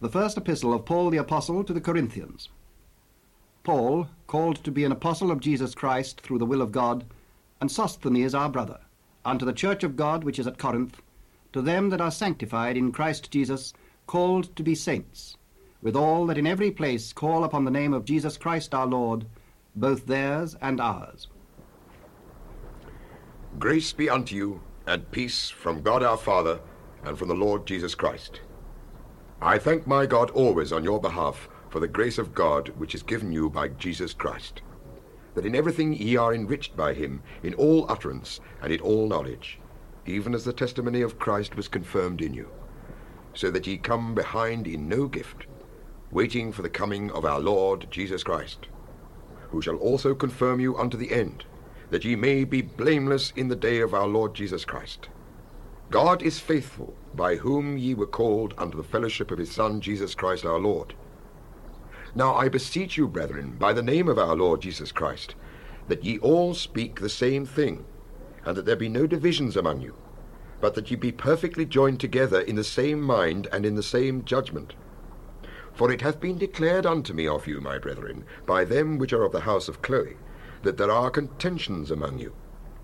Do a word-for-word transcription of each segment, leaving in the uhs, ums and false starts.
The first epistle of Paul the Apostle to the Corinthians. Paul, called to be an apostle of Jesus Christ through the will of God, and Sosthenes our brother, unto the church of God which is at Corinth, to them that are sanctified in Christ Jesus, called to be saints, with all that in every place call upon the name of Jesus Christ our Lord, both theirs and ours. Grace be unto you, and peace from God our Father, and from the Lord Jesus Christ. I thank my God always on your behalf for the grace of God which is given you by Jesus Christ, that in everything ye are enriched by him, in all utterance and in all knowledge, even as the testimony of Christ was confirmed in you, so that ye come behind in no gift, waiting for the coming of our Lord Jesus Christ, who shall also confirm you unto the end, that ye may be blameless in the day of our Lord Jesus Christ. God is faithful, by whom ye were called unto the fellowship of his Son, Jesus Christ our Lord. Now I beseech you, brethren, by the name of our Lord Jesus Christ, that ye all speak the same thing, and that there be no divisions among you, but that ye be perfectly joined together in the same mind and in the same judgment. For it hath been declared unto me of you, my brethren, by them which are of the house of Chloe, that there are contentions among you.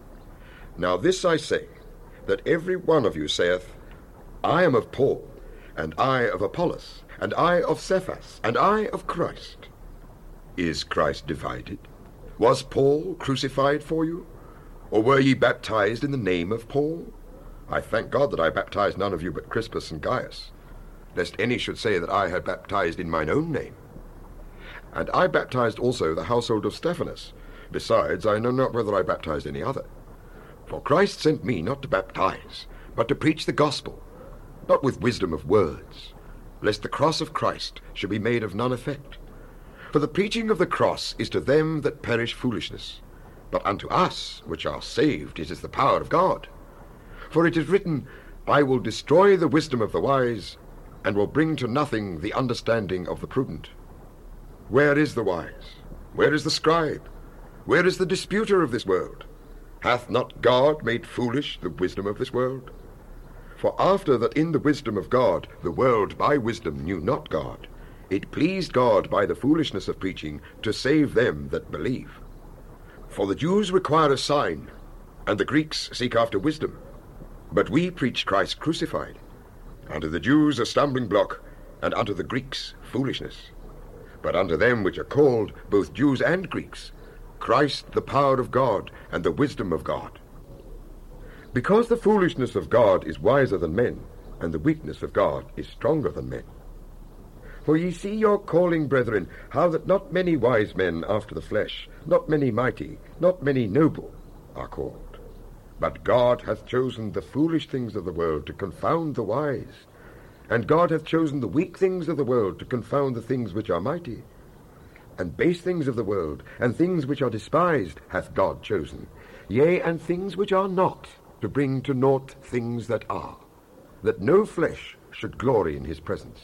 Now this I say, that every one of you saith, I am of Paul, and I of Apollos, and I of Cephas, and I of Christ. Is Christ divided? Was Paul crucified for you? Or were ye baptized in the name of Paul? I thank God that I baptized none of you but Crispus and Gaius, lest any should say that I had baptized in mine own name. And I baptized also the household of Stephanas. Besides, I know not whether I baptized any other. For Christ sent me not to baptize, but to preach the gospel, not with wisdom of words, lest the cross of Christ should be made of none effect. For the preaching of the cross is to them that perish foolishness, but unto us which are saved it is the power of God. For it is written, I will destroy the wisdom of the wise, and will bring to nothing the understanding of the prudent. Where is the wise? Where is the scribe? Where is the disputer of this world? Hath not God made foolish the wisdom of this world? For after that in the wisdom of God the world by wisdom knew not God, it pleased God by the foolishness of preaching to save them that believe. For the Jews require a sign, and the Greeks seek after wisdom. But we preach Christ crucified, unto the Jews a stumbling block, and unto the Greeks foolishness. But unto them which are called, both Jews and Greeks, Christ the power of God, and the wisdom of God. Because the foolishness of God is wiser than men, and the weakness of God is stronger than men. For ye see your calling, brethren, how that not many wise men after the flesh, not many mighty, not many noble, are called. But God hath chosen the foolish things of the world to confound the wise, and God hath chosen the weak things of the world to confound the things which are mighty. And base things of the world, and things which are despised, hath God chosen, yea, and things which are not, to bring to naught things that are, that no flesh should glory in his presence.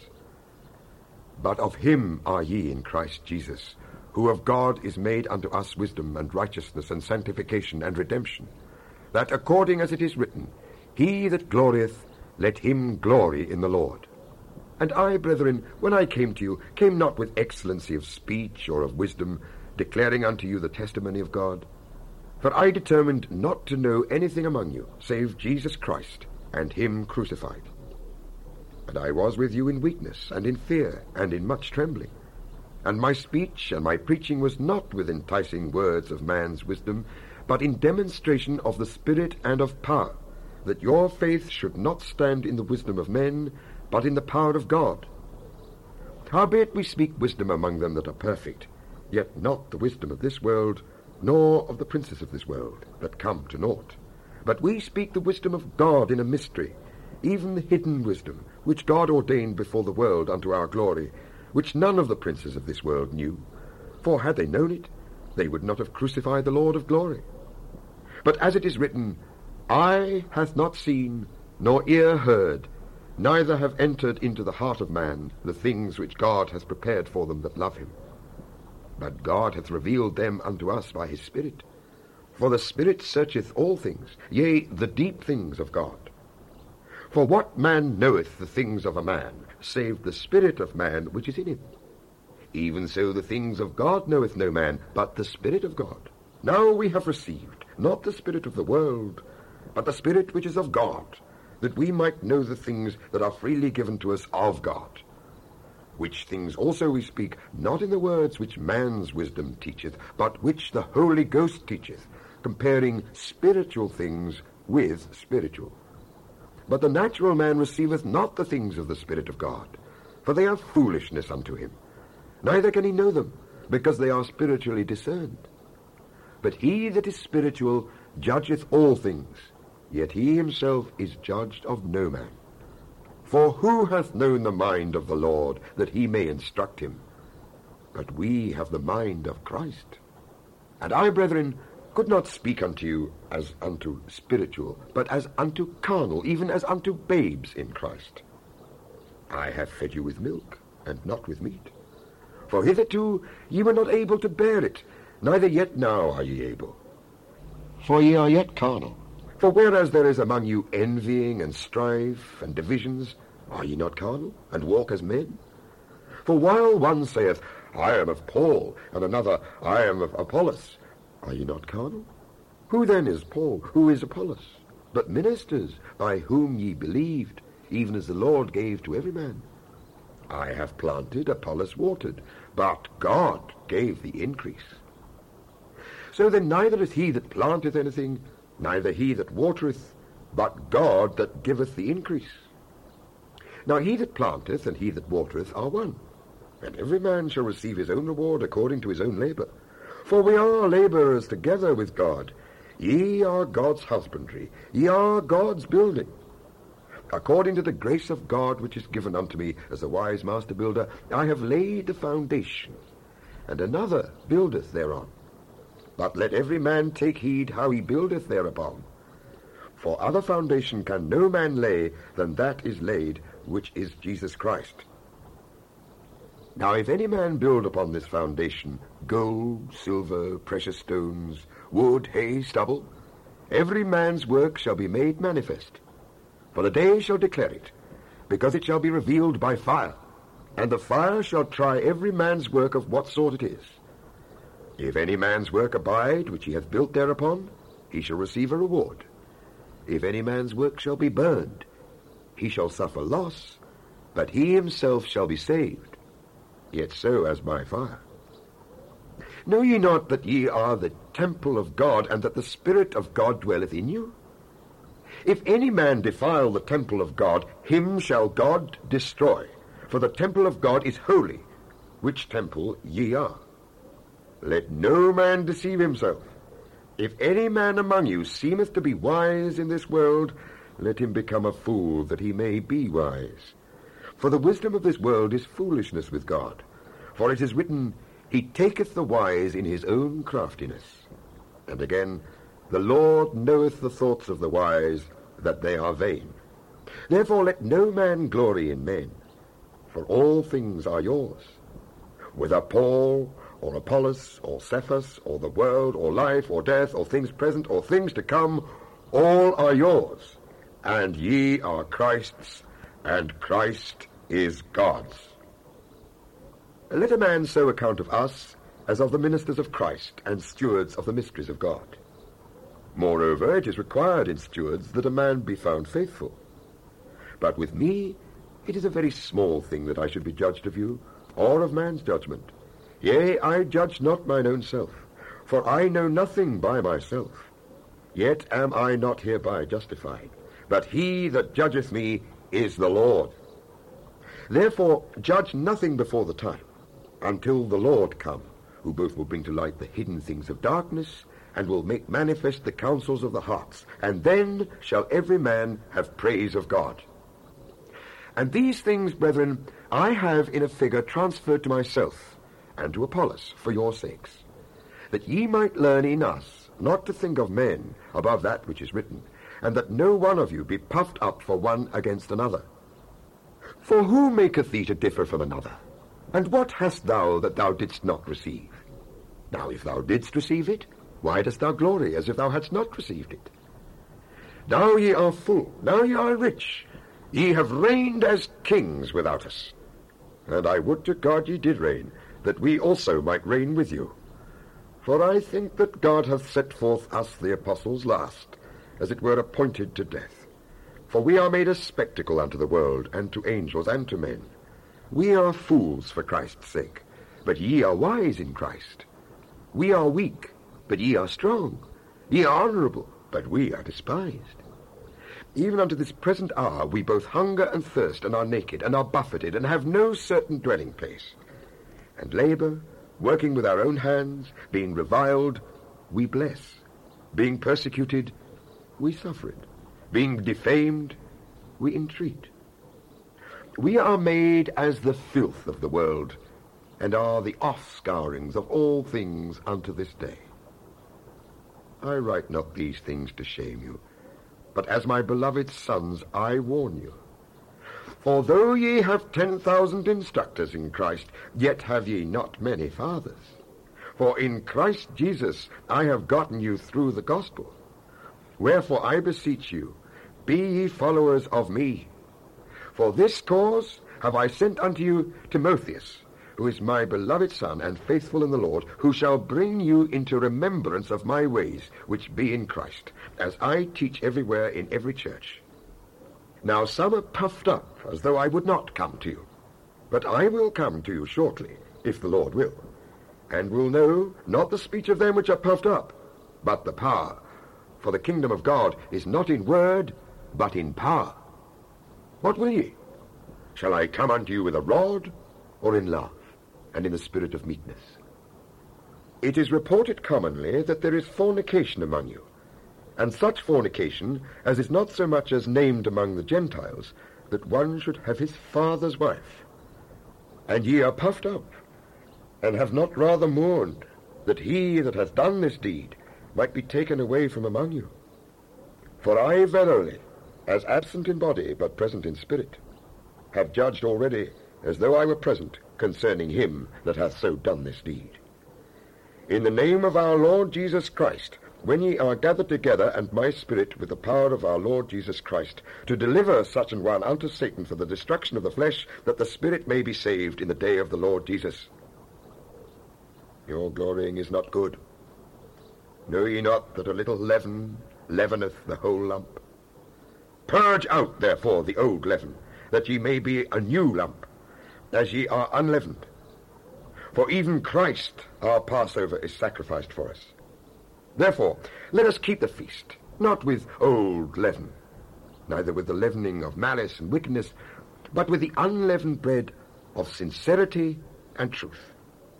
But of him are ye in Christ Jesus, who of God is made unto us wisdom and righteousness and sanctification and redemption, that according as it is written, He that glorieth, let him glory in the Lord. And I, brethren, when I came to you, came not with excellency of speech or of wisdom, declaring unto you the testimony of God. For I determined not to know anything among you, save Jesus Christ, and him crucified. And I was with you in weakness, and in fear, and in much trembling. And my speech and my preaching was not with enticing words of man's wisdom, but in demonstration of the Spirit and of power, that your faith should not stand in the wisdom of men, but in the power of God. Howbeit we speak wisdom among them that are perfect, yet not the wisdom of this world, nor of the princes of this world, that come to naught. But we speak the wisdom of God in a mystery, even the hidden wisdom, which God ordained before the world unto our glory, which none of the princes of this world knew. For had they known it, they would not have crucified the Lord of glory. But as it is written, Eye hath not seen, nor ear heard, neither have entered into the heart of man the things which God hath prepared for them that love him. But God hath revealed them unto us by his Spirit. For the Spirit searcheth all things, yea, the deep things of God. For what man knoweth the things of a man, save the spirit of man which is in him? Even so the things of God knoweth no man, but the Spirit of God. Now we have received, not the spirit of the world, but the Spirit which is of God, that we might know the things that are freely given to us of God. Which things also we speak, not in the words which man's wisdom teacheth, but which the Holy Ghost teacheth, comparing spiritual things with spiritual. But the natural man receiveth not the things of the Spirit of God, for they are foolishness unto him. Neither can he know them, because they are spiritually discerned. But he that is spiritual judgeth all things, yet he himself is judged of no man. For who hath known the mind of the Lord, that he may instruct him? But we have the mind of Christ. And I, brethren, could not speak unto you as unto spiritual, but as unto carnal, even as unto babes in Christ. I have fed you with milk, and not with meat. For hitherto ye were not able to bear it, neither yet now are ye able. For ye are yet carnal. For whereas there is among you envying and strife and divisions, are ye not carnal, and walk as men? For while one saith, I am of Paul, and another, I am of Apollos, are ye not carnal? Who then is Paul? Who is Apollos? But ministers, by whom ye believed, even as the Lord gave to every man. I have planted, Apollos watered, but God gave the increase. So then neither is he that planteth anything, neither he that watereth, but God that giveth the increase. Now he that planteth and he that watereth are one, and every man shall receive his own reward according to his own labour. For we are labourers together with God. Ye are God's husbandry, ye are God's building. According to the grace of God which is given unto me as a wise master builder, I have laid the foundation, and another buildeth thereon. But let every man take heed how he buildeth thereupon. For other foundation can no man lay than that is laid, which is Jesus Christ. Now if any man build upon this foundation gold, silver, precious stones, wood, hay, stubble, every man's work shall be made manifest. For the day shall declare it, because it shall be revealed by fire, and the fire shall try every man's work of what sort it is. If any man's work abide, which he hath built thereupon, he shall receive a reward. If any man's work shall be burned, he shall suffer loss, but he himself shall be saved, yet so as by fire. Know ye not that ye are the temple of God, and that the Spirit of God dwelleth in you? If any man defile the temple of God, him shall God destroy. For the temple of God is holy, which temple ye are. Let no man deceive himself. If any man among you seemeth to be wise in this world, let him become a fool, that he may be wise. For the wisdom of this world is foolishness with God. For it is written, He taketh the wise in his own craftiness. And again, the Lord knoweth the thoughts of the wise, that they are vain. Therefore let no man glory in men, for all things are yours. Whether Paul, or Apollos, or Cephas, or the world, or life, or death, or things present, or things to come, all are yours, and ye are Christ's, and Christ is God's. Let a man so account of us as of the ministers of Christ, and stewards of the mysteries of God. Moreover, it is required in stewards that a man be found faithful. But with me it is a very small thing that I should be judged of you, or of man's judgment. Yea, I judge not mine own self, for I know nothing by myself. Yet am I not hereby justified, but he that judgeth me is the Lord. Therefore judge nothing before the time, until the Lord come, who both will bring to light the hidden things of darkness, and will make manifest the counsels of the hearts, and then shall every man have praise of God. And these things, brethren, I have in a figure transferred to myself, and to Apollos, for your sakes, that ye might learn in us not to think of men above that which is written, and that no one of you be puffed up for one against another. For who maketh thee to differ from another? And what hast thou that thou didst not receive? Now if thou didst receive it, why dost thou glory as if thou hadst not received it? Now ye are full, now ye are rich, Ye have reigned as kings without us. And I would to God ye did reign, that we also might reign with you. For I think that God hath set forth us the apostles last, as it were appointed to death. For we are made a spectacle unto the world, and to angels, and to men. We are fools for Christ's sake, but ye are wise in Christ. We are weak, but ye are strong. Ye are honourable, but we are despised. Even unto this present hour we both hunger and thirst, and are naked, and are buffeted, and have no certain dwelling place. And labour, working with our own hands, being reviled, we bless. Being persecuted, we suffer it. Being defamed, we entreat. We are made as the filth of the world, and are the offscourings of all things unto this day. I write not these things to shame you, but as my beloved sons I warn you. For though ye have ten thousand instructors in Christ, yet have ye not many fathers. For in Christ Jesus I have gotten you through the gospel. Wherefore I beseech you, be ye followers of me. For this cause have I sent unto you Timotheus, who is my beloved son, and faithful in the Lord, who shall bring you into remembrance of my ways, which be in Christ, as I teach everywhere in every church. Now some are puffed up, as though I would not come to you. But I will come to you shortly, if the Lord will, and will know not the speech of them which are puffed up, but the power. For the kingdom of God is not in word, but in power. What will ye? Shall I come unto you with a rod, or in love, and in the spirit of meekness? It is reported commonly that there is fornication among you, and such fornication as is not so much as named among the Gentiles, that one should have his father's wife. And ye are puffed up, and have not rather mourned, that he that hath done this deed might be taken away from among you. For I verily, as absent in body, but present in spirit, have judged already, as though I were present, concerning him that hath so done this deed. In the name of our Lord Jesus Christ, when ye are gathered together, and my spirit with the power of our Lord Jesus Christ, to deliver such an one unto Satan for the destruction of the flesh, that the spirit may be saved in the day of the Lord Jesus. Your glorying is not good. Know ye not that a little leaven leaveneth the whole lump? Purge out, therefore, the old leaven, that ye may be a new lump, as ye are unleavened. For even Christ our Passover is sacrificed for us. Therefore, let us keep the feast, not with old leaven, neither with the leavening of malice and wickedness, but with the unleavened bread of sincerity and truth.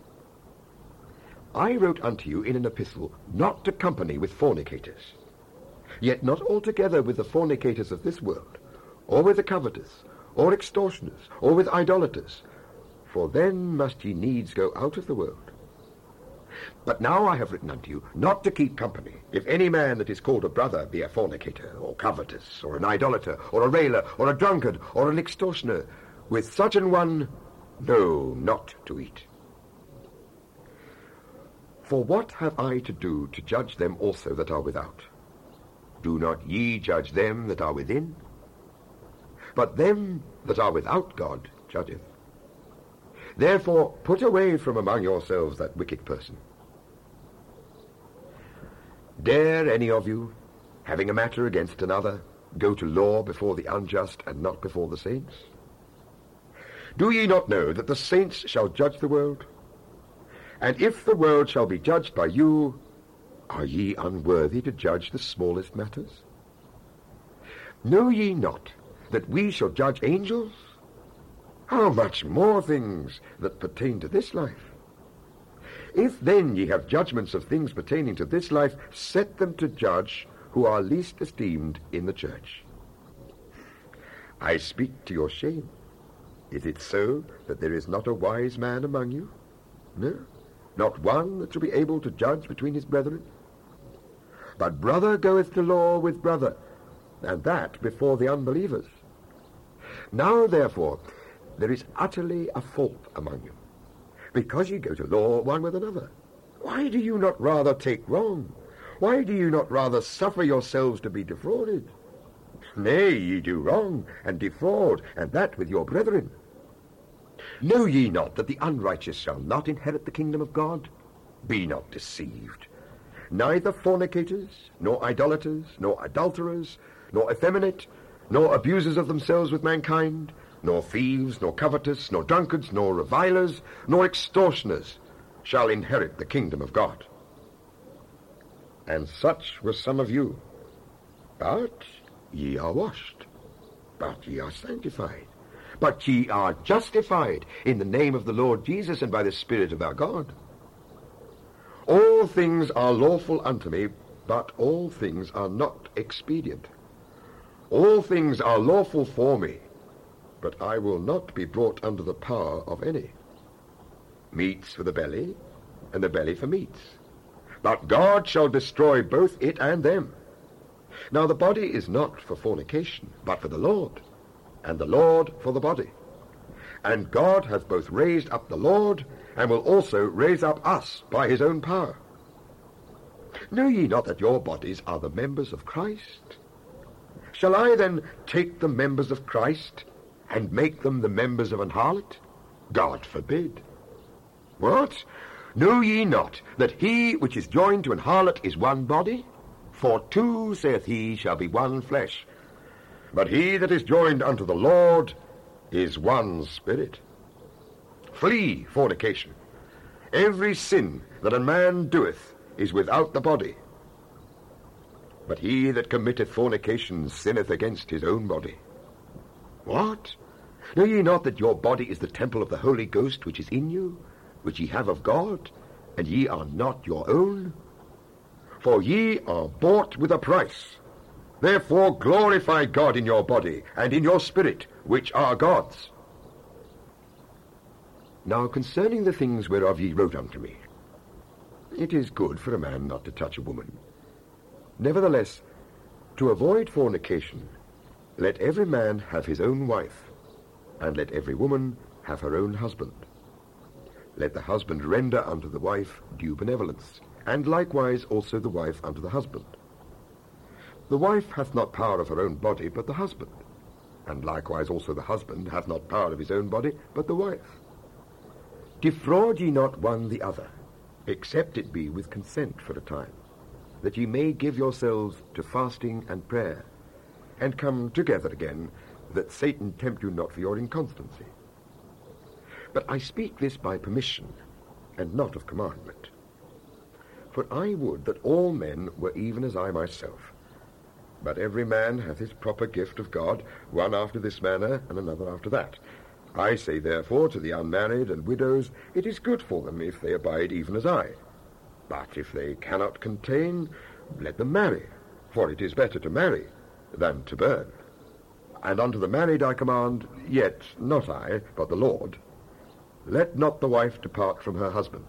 I wrote unto you in an epistle not to company with fornicators, yet not altogether with the fornicators of this world, or with the covetous, or extortioners, or with idolaters, for then must ye needs go out of the world. But now I have written unto you not to keep company, if any man that is called a brother be a fornicator, or covetous, or an idolater, or a railer, or a drunkard, or an extortioner. With such an one, no, not to eat. For what have I to do to judge them also that are without? Do not ye judge them that are within? But them that are without God judgeth. Therefore put away from among yourselves that wicked person. Dare any of you, having a matter against another, go to law before the unjust and not before the saints? Do ye not know that the saints shall judge the world? And if the world shall be judged by you, are ye unworthy to judge the smallest matters? Know ye not that we shall judge angels? How much more things that pertain to this life? If then ye have judgments of things pertaining to this life, set them to judge who are least esteemed in the church. I speak to your shame. Is it so that there is not a wise man among you? No, not one that shall be able to judge between his brethren? But brother goeth to law with brother, and that before the unbelievers. Now therefore there is utterly a fault among you, because ye go to law one with another. Why do you not rather take wrong? Why do you not rather suffer yourselves to be defrauded? Nay, ye do wrong, and defraud, and that with your brethren. Know ye not that the unrighteous shall not inherit the kingdom of God? Be not deceived. Neither fornicators, nor idolaters, nor adulterers, nor effeminate, nor abusers of themselves with mankind, nor thieves, nor covetous, nor drunkards, nor revilers, nor extortioners shall inherit the kingdom of God. And such were some of you. But ye are washed, but ye are sanctified, but ye are justified in the name of the Lord Jesus and by the Spirit of our God. All things are lawful unto me, but all things are not expedient. All things are lawful for me, but I will not be brought under the power of any. Meats for the belly, and the belly for meats. But God shall destroy both it and them. Now the body is not for fornication, but for the Lord, and the Lord for the body. And God hath both raised up the Lord, and will also raise up us by his own power. Know ye not that your bodies are the members of Christ? Shall I then take the members of Christ, and make them the members of an harlot? God forbid. What? Know ye not that he which is joined to an harlot is one body? For two, saith he, shall be one flesh. But he that is joined unto the Lord is one spirit. Flee fornication. Every sin that a man doeth is without the body. But he that committeth fornication sinneth against his own body. What? Know ye not that your body is the temple of the Holy Ghost which is in you, which ye have of God, and ye are not your own? For ye are bought with a price. Therefore glorify God in your body and in your spirit, which are God's. Now concerning the things whereof ye wrote unto me, it is good for a man not to touch a woman. Nevertheless, to avoid fornication, let every man have his own wife, and let every woman have her own husband. Let the husband render unto the wife due benevolence, and likewise also the wife unto the husband. The wife hath not power of her own body, but the husband, and likewise also the husband hath not power of his own body, but the wife. Defraud ye not one the other, except it be with consent for a time, that ye may give yourselves to fasting and prayer, and come together again, that Satan tempt you not for your inconstancy. But I speak this by permission, and not of commandment. For I would that all men were even as I myself. But every man hath his proper gift of God, one after this manner, and another after that. I say therefore to the unmarried and widows, it is good for them if they abide even as I. But if they cannot contain, let them marry, for it is better to marry than to burn. And unto the married I command, yet not I, but the Lord, let not the wife depart from her husband.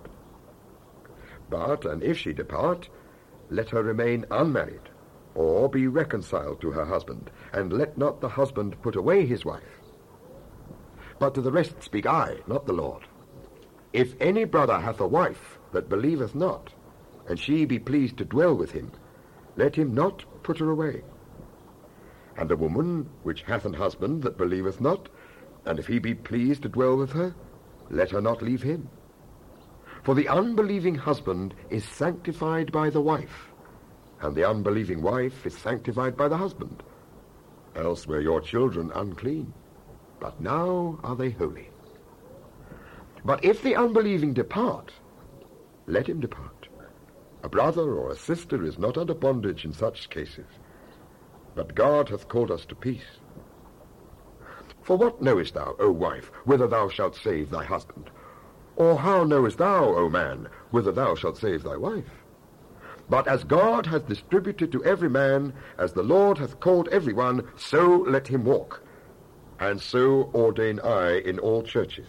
But, and if she depart, let her remain unmarried, or be reconciled to her husband, and let not the husband put away his wife. But to the rest speak I, not the Lord. If any brother hath a wife that believeth not, and she be pleased to dwell with him, let him not put her away. And a woman which hath an husband that believeth not, and if he be pleased to dwell with her, let her not leave him. For the unbelieving husband is sanctified by the wife, and the unbelieving wife is sanctified by the husband. Else were your children unclean, but now are they holy. But if the unbelieving depart, let him depart. A brother or a sister is not under bondage in such cases, but God hath called us to peace. For what knowest thou, O wife, whither thou shalt save thy husband? Or how knowest thou, O man, whither thou shalt save thy wife? But as God hath distributed to every man, as the Lord hath called every one, so let him walk. And so ordain I in all churches.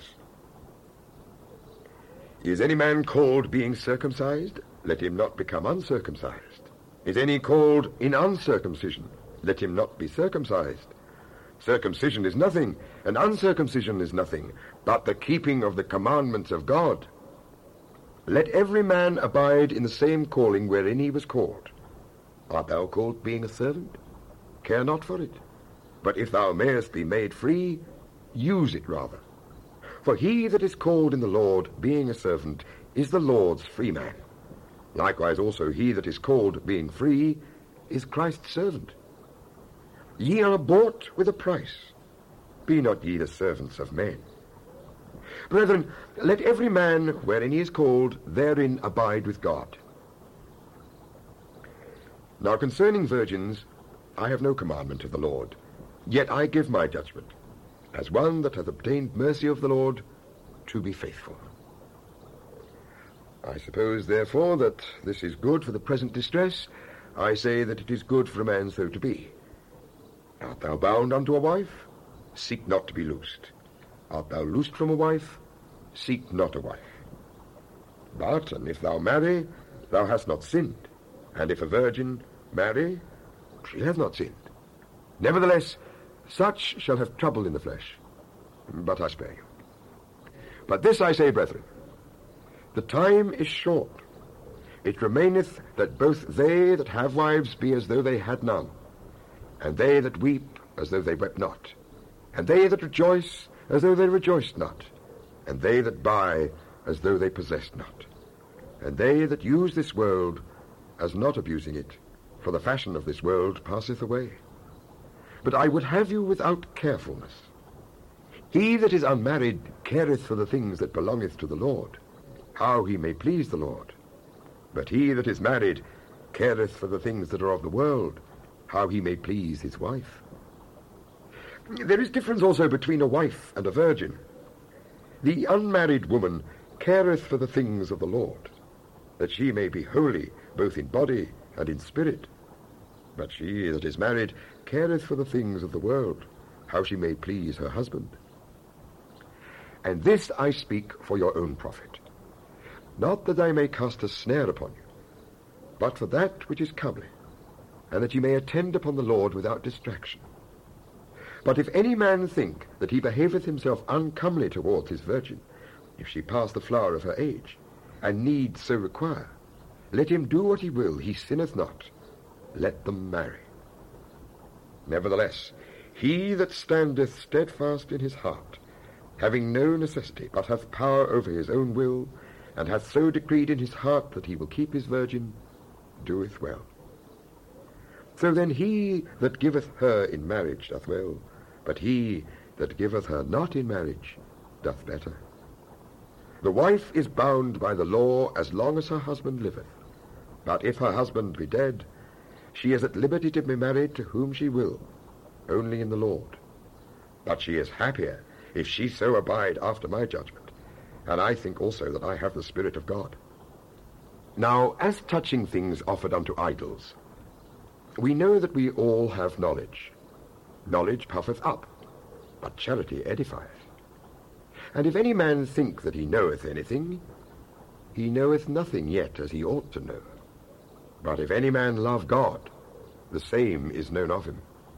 Is any man called being circumcised? Let him not become uncircumcised. Is any called in uncircumcision? Let him not be circumcised. Circumcision is nothing, and uncircumcision is nothing, but the keeping of the commandments of God. Let every man abide in the same calling wherein he was called. Art thou called being a servant? care not for it. But if thou mayest be made free, use it rather. For he that is called in the Lord, being a servant, is the Lord's free man. Likewise also he that is called, being free, is Christ's servant. Ye are bought with a price. Be not ye the servants of men. Brethren, let every man, wherein he is called, therein abide with God. Now concerning virgins, I have no commandment of the Lord, yet I give my judgment, as one that hath obtained mercy of the Lord, to be faithful. I suppose, therefore, that this is good for the present distress. I say that it is good for a man so to be. Art thou bound unto a wife? Seek not to be loosed. Art thou loosed from a wife? Seek not a wife. But, and if thou marry, thou hast not sinned. And if a virgin marry, she hath not sinned. Nevertheless, such shall have trouble in the flesh. But I spare you. But this I say, brethren, the time is short. It remaineth that both they that have wives be as though they had none, and they that weep as though they wept not, and they that rejoice as though they rejoiced not, and they that buy as though they possessed not, and they that use this world as not abusing it, for the fashion of this world passeth away. But I would have you without carefulness. He that is unmarried careth for the things that belongeth to the Lord, how he may please the Lord. But he that is married careth for the things that are of the world, how he may please his wife. There is difference also between a wife and a virgin. The unmarried woman careth for the things of the Lord, that she may be holy both in body and in spirit. But she that is married careth for the things of the world, how she may please her husband. And this I speak for your own profit, not that I may cast a snare upon you, but for that which is comely, and that ye may attend upon the Lord without distraction. But if any man think that he behaveth himself uncomely towards his virgin, if she pass the flower of her age, and need so require, let him do what he will, he sinneth not. Let them marry. Nevertheless, he that standeth steadfast in his heart, having no necessity, but hath power over his own will, and hath so decreed in his heart that he will keep his virgin, doeth well. So then he that giveth her in marriage doth well, but he that giveth her not in marriage doth better. The wife is bound by the law as long as her husband liveth, but if her husband be dead, she is at liberty to be married to whom she will, only in the Lord. But she is happier if she so abide after my judgment, and I think also that I have the Spirit of God. Now, as touching things offered unto idols, we know that we all have knowledge. Knowledge puffeth up, but charity edifieth. And if any man think that he knoweth anything, he knoweth nothing yet as he ought to know. But if any man love God, the same is known of him.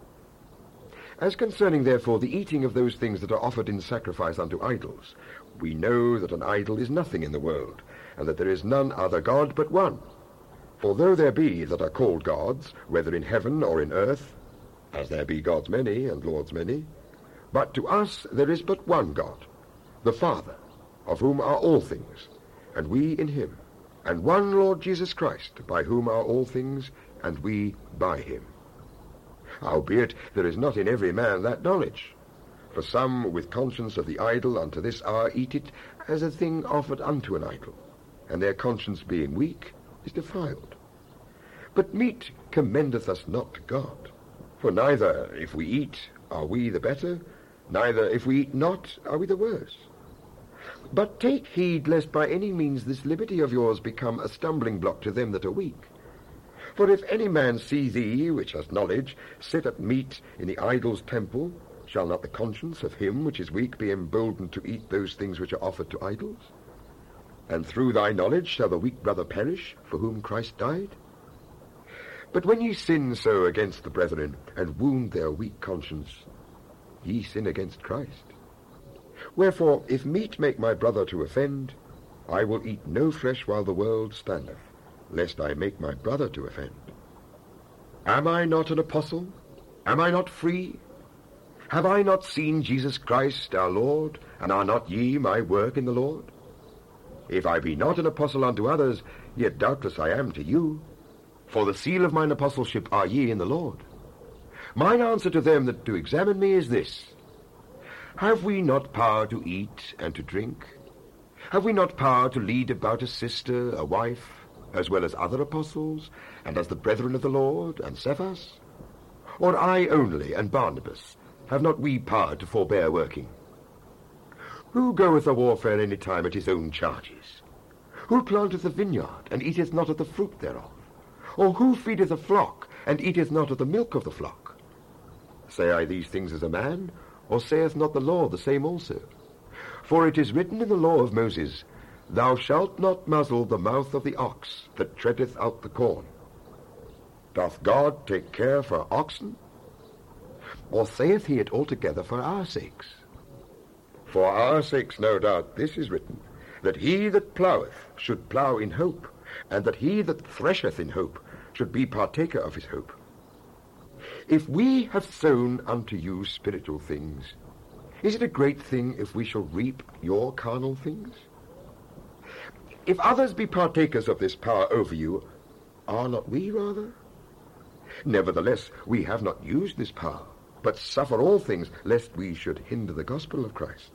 As concerning, therefore, the eating of those things that are offered in sacrifice unto idols, we know that an idol is nothing in the world, and that there is none other God but one. For though there be that are called gods, whether in heaven or in earth, as there be gods many and lords many, but to us there is but one God, the Father, of whom are all things, and we in him, and one Lord Jesus Christ, by whom are all things, and we by him. Howbeit there is not in every man that knowledge. For some with conscience of the idol unto this hour eat it as a thing offered unto an idol, and their conscience being weak is defiled. But meat commendeth us not to God. For neither if we eat are we the better, neither if we eat not are we the worse. But take heed lest by any means this liberty of yours become a stumbling block to them that are weak. For if any man see thee, which has knowledge, sit at meat in the idol's temple, shall not the conscience of him which is weak be emboldened to eat those things which are offered to idols? And through thy knowledge shall the weak brother perish, for whom Christ died? But when ye sin so against the brethren, and wound their weak conscience, ye sin against Christ. Wherefore, if meat make my brother to offend, I will eat no flesh while the world standeth, lest I make my brother to offend. Am I not an apostle? Am I not free? Have I not seen Jesus Christ our Lord, and are not ye my work in the Lord? If I be not an apostle unto others, yet doubtless I am to you. For the seal of mine apostleship are ye in the Lord. Mine answer to them that do examine me is this: Have we not power to eat and to drink? Have we not power to lead about a sister, a wife, as well as other apostles, and as the brethren of the Lord, and Cephas? Or I only, and Barnabas, have not we power to forbear working? Who goeth a warfare any time at his own charges? Who planteth a vineyard, and eateth not of the fruit thereof? Or who feedeth a flock, and eateth not of the milk of the flock? Say I these things as a man, or saith not the law the same also? For it is written in the law of Moses, Thou shalt not muzzle the mouth of the ox that treadeth out the corn. Doth God take care for oxen? Or saith he it altogether for our sakes? For our sakes, no doubt, this is written, that he that plougheth should plough in hope, and that he that thresheth in hope should be partaker of his hope. If we have sown unto you spiritual things, is it a great thing if we shall reap your carnal things? If others be partakers of this power over you, are not we rather? Nevertheless, we have not used this power, but suffer all things, lest we should hinder the gospel of Christ.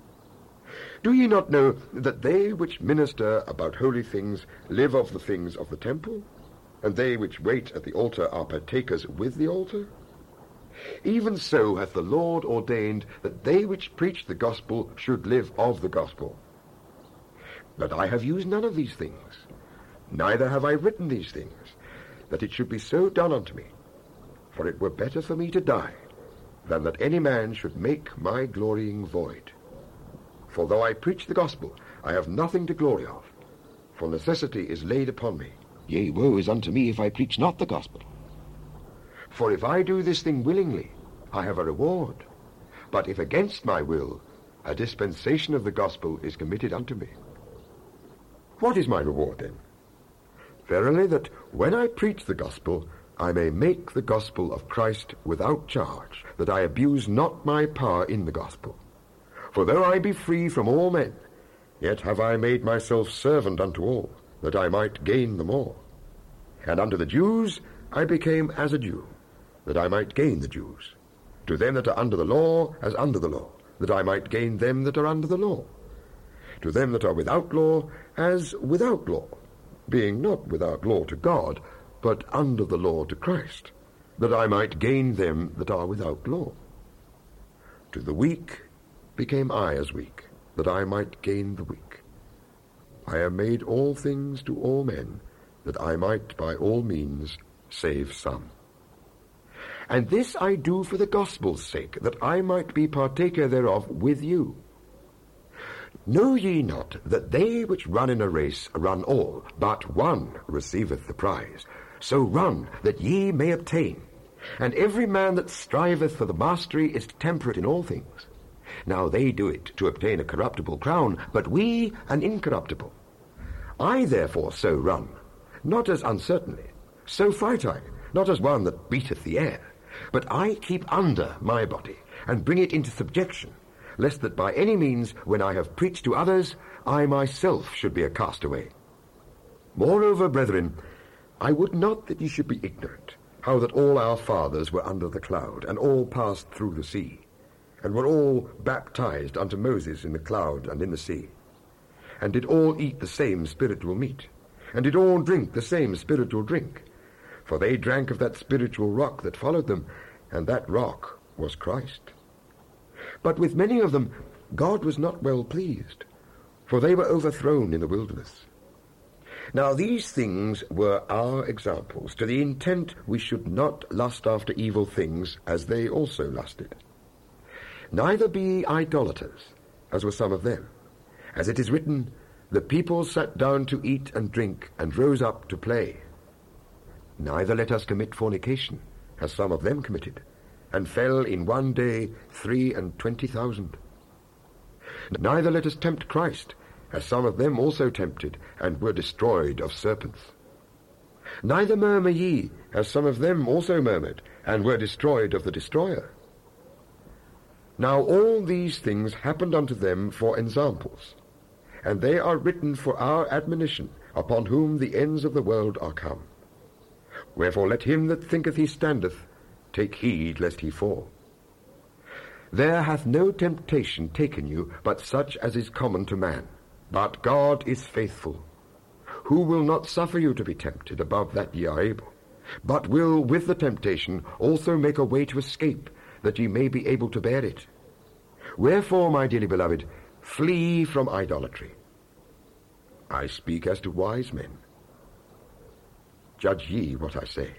Do ye not know that they which minister about holy things live of the things of the temple, and they which wait at the altar are partakers with the altar? Even so hath the Lord ordained that they which preach the gospel should live of the gospel. But I have used none of these things, neither have I written these things, that it should be so done unto me. For it were better for me to die, than that any man should make my glorying void. For though I preach the gospel, I have nothing to glory of, for necessity is laid upon me. Yea, woe is unto me if I preach not the gospel. For if I do this thing willingly, I have a reward. But if against my will, a dispensation of the gospel is committed unto me. What is my reward then? Verily, that when I preach the gospel, I may make the gospel of Christ without charge, that I abuse not my power in the gospel. For though I be free from all men, yet have I made myself servant unto all, that I might gain them all. And unto the Jews I became as a Jew, that I might gain the Jews. To them that are under the law, as under the law, that I might gain them that are under the law. To them that are without law, as without law, being not without law to God, but under the law to Christ, that I might gain them that are without law. To the weak became I as weak, that I might gain the weak. I am made all things to all men, that I might by all means save some. And this I do for the gospel's sake, that I might be partaker thereof with you. Know ye not that they which run in a race run all, but one receiveth the prize? So run, that ye may obtain. And every man that striveth for the mastery is temperate in all things. Now they do it to obtain a corruptible crown, but we an incorruptible. I therefore so run, not as uncertainly, so fight I, not as one that beateth the air, but I keep under my body, and bring it into subjection, lest that by any means, when I have preached to others, I myself should be a castaway. Moreover, brethren, I would not that ye should be ignorant, how that all our fathers were under the cloud, and all passed through the sea, and were all baptized unto Moses in the cloud and in the sea, and did all eat the same spiritual meat, and did all drink the same spiritual drink. For they drank of that spiritual rock that followed them, and that rock was Christ. But with many of them God was not well pleased, for they were overthrown in the wilderness. Now these things were our examples, to the intent we should not lust after evil things, as they also lusted. Neither be ye idolaters, as were some of them. As it is written, the people sat down to eat and drink, and rose up to play. Neither let us commit fornication, as some of them committed, and fell in one day three and twenty thousand. Neither let us tempt Christ, as some of them also tempted, and were destroyed of serpents. Neither murmur ye, as some of them also murmured, and were destroyed of the destroyer. Now all these things happened unto them for ensamples, and they are written for our admonition, upon whom the ends of the world are come. Wherefore let him that thinketh he standeth take heed lest he fall. There hath no temptation taken you, but such as is common to man. But God is faithful, who will not suffer you to be tempted above that ye are able, but will with the temptation also make a way to escape, that ye may be able to bear it. Wherefore, my dearly beloved, flee from idolatry. I speak as to wise men. Judge ye what I say.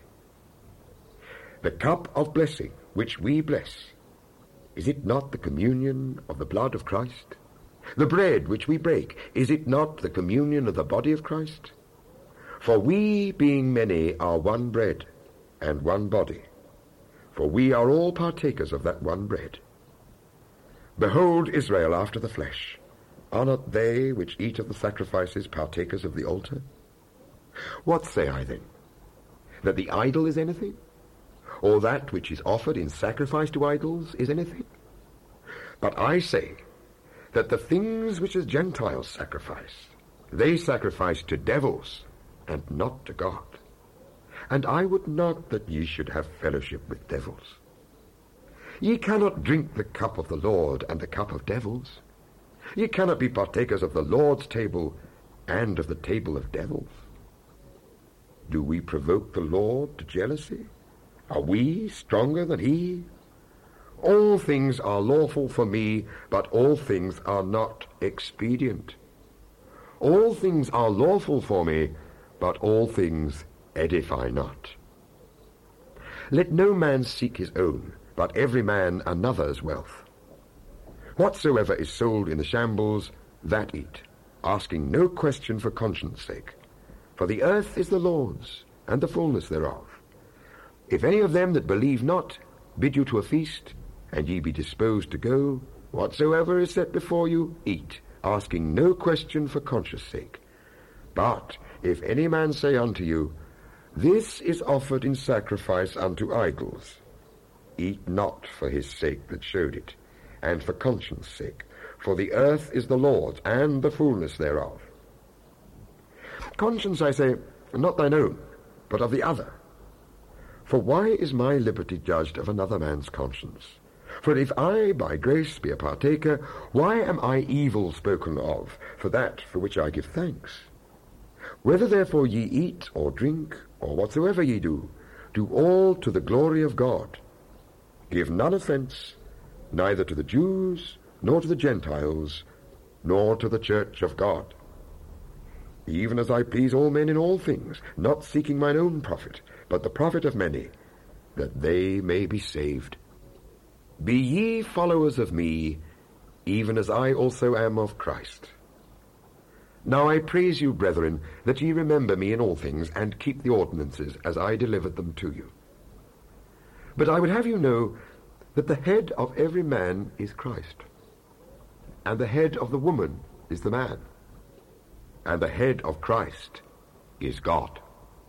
The cup of blessing which we bless, is it not the communion of the blood of Christ? The bread which we break, is it not the communion of the body of Christ? For we, being many, are one bread and one body, for we are all partakers of that one bread. Behold Israel after the flesh. Are not they which eat of the sacrifices partakers of the altar? What say I then? That the idol is anything? Or that which is offered in sacrifice to idols is anything? But I say that the things which the Gentiles sacrifice, they sacrifice to devils, and not to God. And I would not that ye should have fellowship with devils. Ye cannot drink the cup of the Lord and the cup of devils. Ye cannot be partakers of the Lord's table and of the table of devils. Do we provoke the Lord to jealousy? Are we stronger than he? All things are lawful for me, but all things are not expedient. All things are lawful for me, but all things edify not. Let no man seek his own, but every man another's wealth. Whatsoever is sold in the shambles, that eat, asking no question for conscience sake. For the earth is the Lord's, and the fullness thereof. If any of them that believe not bid you to a feast, and ye be disposed to go, whatsoever is set before you, eat, asking no question for conscience sake. But if any man say unto you, This is offered in sacrifice unto idols, eat not for his sake that showed it, and for conscience sake, for the earth is the Lord's, and the fullness thereof. Conscience, I say, not thine own, but of the other. For why is my liberty judged of another man's conscience? For if I by grace be a partaker, why am I evil spoken of for that for which I give thanks? Whether therefore ye eat or drink, or whatsoever ye do, do all to the glory of God. Give none offense, neither to the Jews, nor to the Gentiles, nor to the church of God. Even as I please all men in all things, not seeking mine own profit, but the profit of many, that they may be saved. Be ye followers of me, even as I also am of Christ. Now I praise you, brethren, that ye remember me in all things, and keep the ordinances as I delivered them to you. But I would have you know that the head of every man is Christ, and the head of the woman is the man, and the head of Christ is God.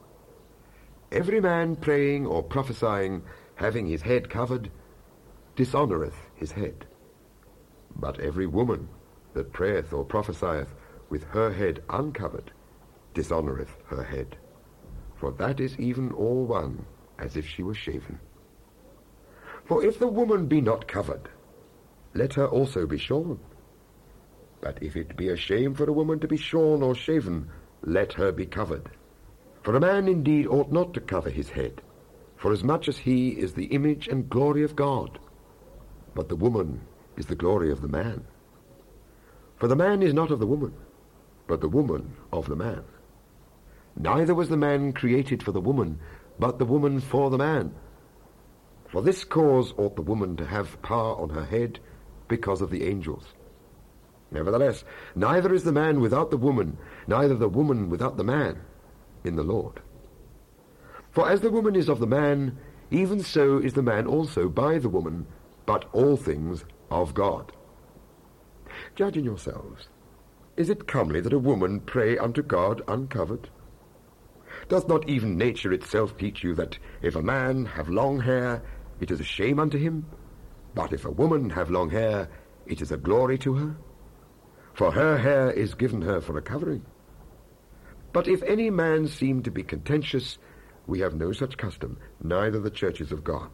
Every man praying or prophesying, having his head covered, dishonoureth his head. But every woman that prayeth or prophesieth with her head uncovered dishonoureth her head. For that is even all one, as if she were shaven. For if the woman be not covered, let her also be shorn. But if it be a shame for a woman to be shorn or shaven, let her be covered. For a man indeed ought not to cover his head, forasmuch as he is the image and glory of God. But the woman is the glory of the man. For the man is not of the woman, but the woman of the man. Neither was the man created for the woman, but the woman for the man. For this cause ought the woman to have power on her head, because of the angels. Nevertheless, neither is the man without the woman, neither the woman without the man, in the Lord. For as the woman is of the man, even so is the man also by the woman, but all things of God. Judge in yourselves. Is it comely that a woman pray unto God uncovered? Doth not even nature itself teach you that if a man have long hair, it is a shame unto him? But if a woman have long hair, it is a glory to her? For her hair is given her for a covering. But if any man seem to be contentious, we have no such custom, neither the churches of God.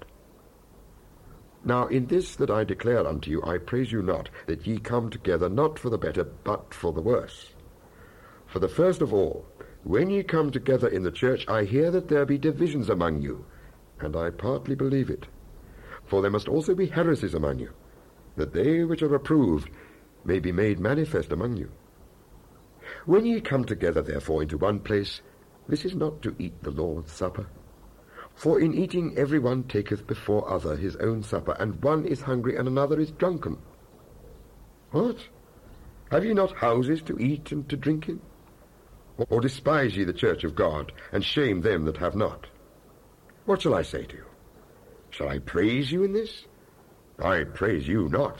Now in this that I declare unto you, I praise you not, that ye come together not for the better, but for the worse. For the first of all, when ye come together in the church, I hear that there be divisions among you, and I partly believe it. For there must also be heresies among you, that they which are approved may be made manifest among you. When ye come together therefore into one place, this is not to eat the Lord's supper. For in eating every one taketh before other his own supper, and one is hungry and another is drunken. What? Have ye not houses to eat and to drink in? Or, or despise ye the church of God, and shame them that have not? What shall I say to you? Shall I praise you in this? I praise you not.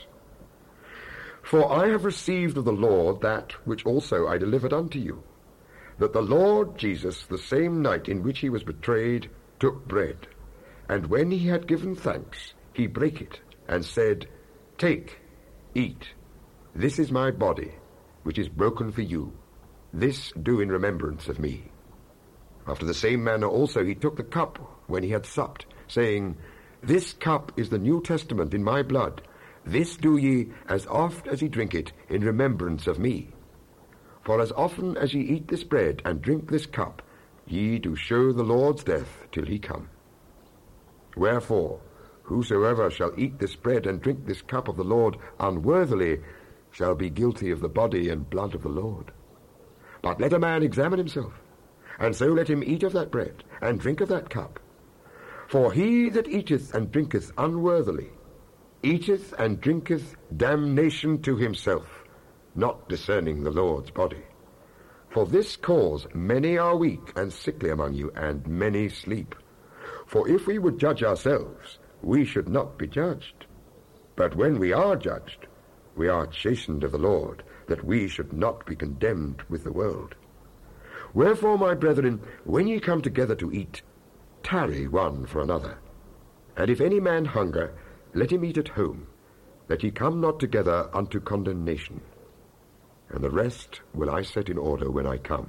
For I have received of the Lord that which also I delivered unto you, that the Lord Jesus, the same night in which he was betrayed, took bread, and when he had given thanks, he brake it, and said, Take, eat, this is my body, which is broken for you. This do in remembrance of me. After the same manner also he took the cup when he had supped, saying, This cup is the New Testament in my blood. This do ye as oft as ye drink it in remembrance of me. For as often as ye eat this bread and drink this cup, ye do show the Lord's death till he come. Wherefore, whosoever shall eat this bread and drink this cup of the Lord unworthily shall be guilty of the body and blood of the Lord. But let a man examine himself, and so let him eat of that bread and drink of that cup. For he that eateth and drinketh unworthily eateth and drinketh damnation to himself, not discerning the Lord's body. For this cause many are weak and sickly among you, and many sleep. For if we would judge ourselves, we should not be judged. But when we are judged, we are chastened of the Lord, that we should not be condemned with the world. Wherefore, my brethren, when ye come together to eat, tarry one for another. And if any man hunger, let him eat at home, that ye come not together unto condemnation. And the rest will I set in order when I come.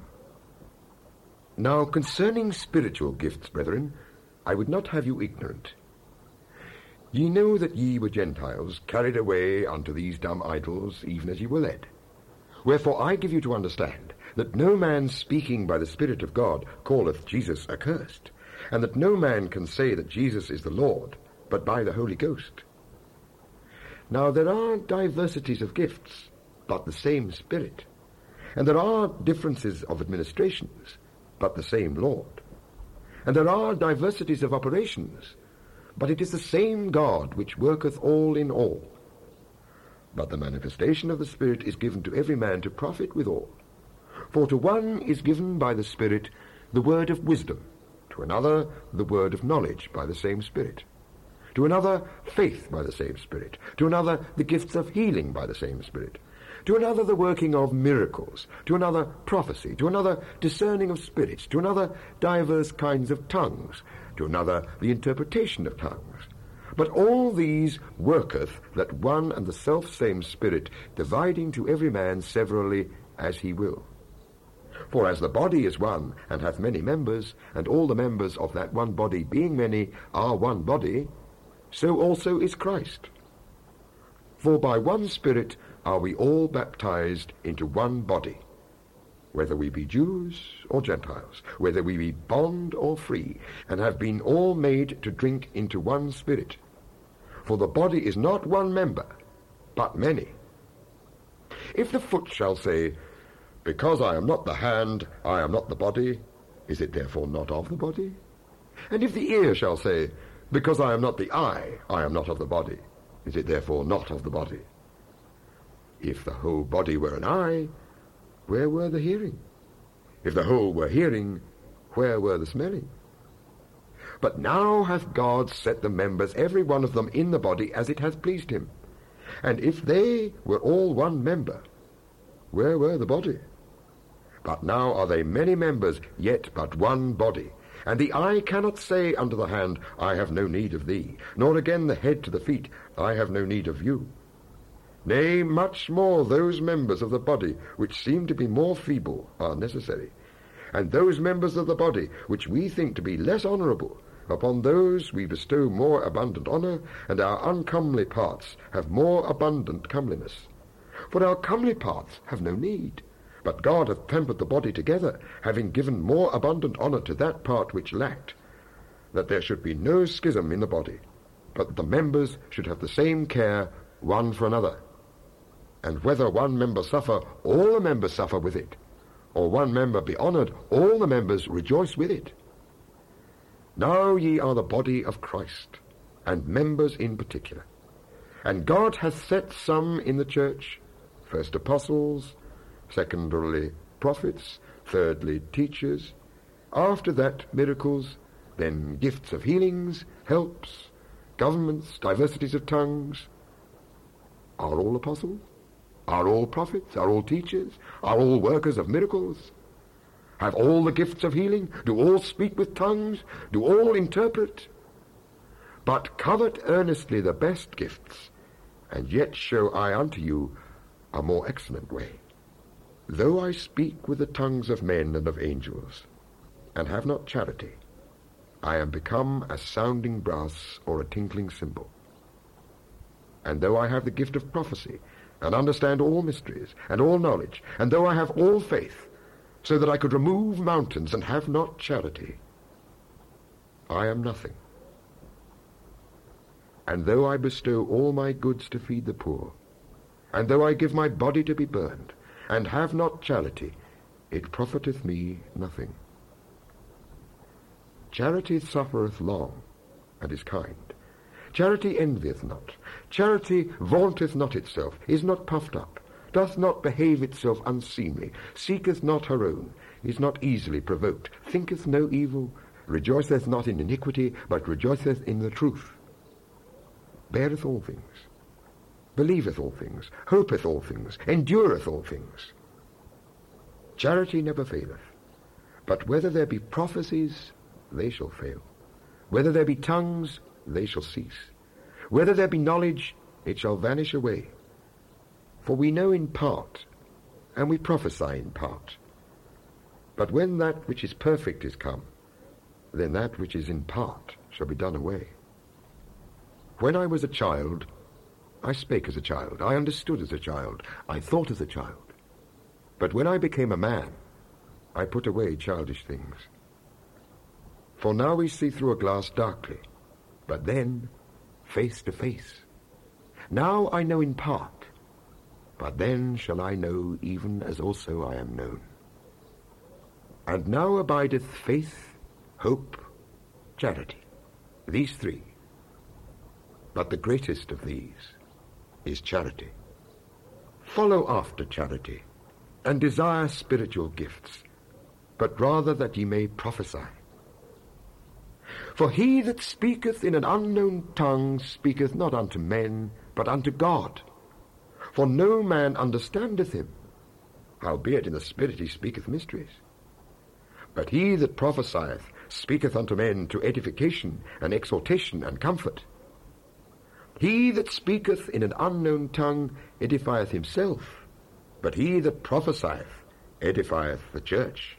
Now concerning spiritual gifts, brethren, I would not have you ignorant. Ye know that ye were Gentiles, carried away unto these dumb idols, even as ye were led. Wherefore I give you to understand, that no man speaking by the Spirit of God calleth Jesus accursed, and that no man can say that Jesus is the Lord, but by the Holy Ghost. Now there are diversities of gifts, but the same Spirit. And there are differences of administrations, but the same Lord. And there are diversities of operations, but it is the same God which worketh all in all. But the manifestation of the Spirit is given to every man to profit withal. For to one is given by the Spirit the word of wisdom, to another the word of knowledge by the same Spirit, to another faith by the same Spirit, to another the gifts of healing by the same Spirit, to another the working of miracles, to another prophecy, to another discerning of spirits, to another divers kinds of tongues, to another the interpretation of tongues. But all these worketh that one and the selfsame Spirit, dividing to every man severally as he will. For as the body is one, and hath many members, and all the members of that one body, being many, are one body, so also is Christ. For by one Spirit are we all baptized into one body, whether we be Jews or Gentiles, whether we be bond or free, and have been all made to drink into one Spirit. For the body is not one member, but many. If the foot shall say, Because I am not the hand, I am not the body, is it therefore not of the body? And if the ear shall say, Because I am not the eye, I am not of the body, is it therefore not of the body? If the whole body were an eye, where were the hearing? If the whole were hearing, where were the smelling? But now hath God set the members, every one of them, in the body as it hath pleased him. And if they were all one member, where were the body? But now are they many members, yet but one body. And the eye cannot say unto the hand, I have no need of thee, nor again the head to the feet, I have no need of you. Nay, much more those members of the body which seem to be more feeble are necessary. And those members of the body which we think to be less honourable, upon those we bestow more abundant honour, and our uncomely parts have more abundant comeliness. For our comely parts have no need, but God hath tempered the body together, having given more abundant honour to that part which lacked, that there should be no schism in the body, but that the members should have the same care one for another. And whether one member suffer, all the members suffer with it, or one member be honoured, all the members rejoice with it. Now ye are the body of Christ, and members in particular. And God hath set some in the church, first apostles, secondly prophets, thirdly teachers, after that miracles, then gifts of healings, helps, governments, diversities of tongues. Are all apostles? Are all prophets? Are all teachers? Are all workers of miracles? Have all the gifts of healing? Do all speak with tongues? Do all interpret? But covet earnestly the best gifts, and yet show I unto you a more excellent way. Though I speak with the tongues of men and of angels, and have not charity, I am become as sounding brass or a tinkling cymbal. And though I have the gift of prophecy, and understand all mysteries, and all knowledge, and though I have all faith, so that I could remove mountains, and have not charity, I am nothing. And though I bestow all my goods to feed the poor, and though I give my body to be burned, and have not charity, it profiteth me nothing. Charity suffereth long, and is kind. Charity envieth not. Charity vaunteth not itself, is not puffed up, doth not behave itself unseemly, seeketh not her own, is not easily provoked, thinketh no evil, rejoiceth not in iniquity, but rejoiceth in the truth, beareth all things, believeth all things, hopeth all things, endureth all things. Charity never faileth, but whether there be prophecies, they shall fail. Whether there be tongues, they shall cease. Whether there be knowledge, it shall vanish away. For we know in part, and we prophesy in part. But when that which is perfect is come, then that which is in part shall be done away. When I was a child, I spake as a child, I understood as a child, I thought as a child. But when I became a man, I put away childish things. For now we see through a glass darkly, but then face to face. Now I know in part, but then shall I know even as also I am known. And now abideth faith, hope, charity, these three. But the greatest of these is charity. Follow after charity, and desire spiritual gifts, but rather that ye may prophesy. For he that speaketh in an unknown tongue speaketh not unto men, but unto God. For no man understandeth him, howbeit in the Spirit he speaketh mysteries. But he that prophesieth speaketh unto men to edification and exhortation and comfort. He that speaketh in an unknown tongue edifieth himself, but he that prophesieth edifieth the church.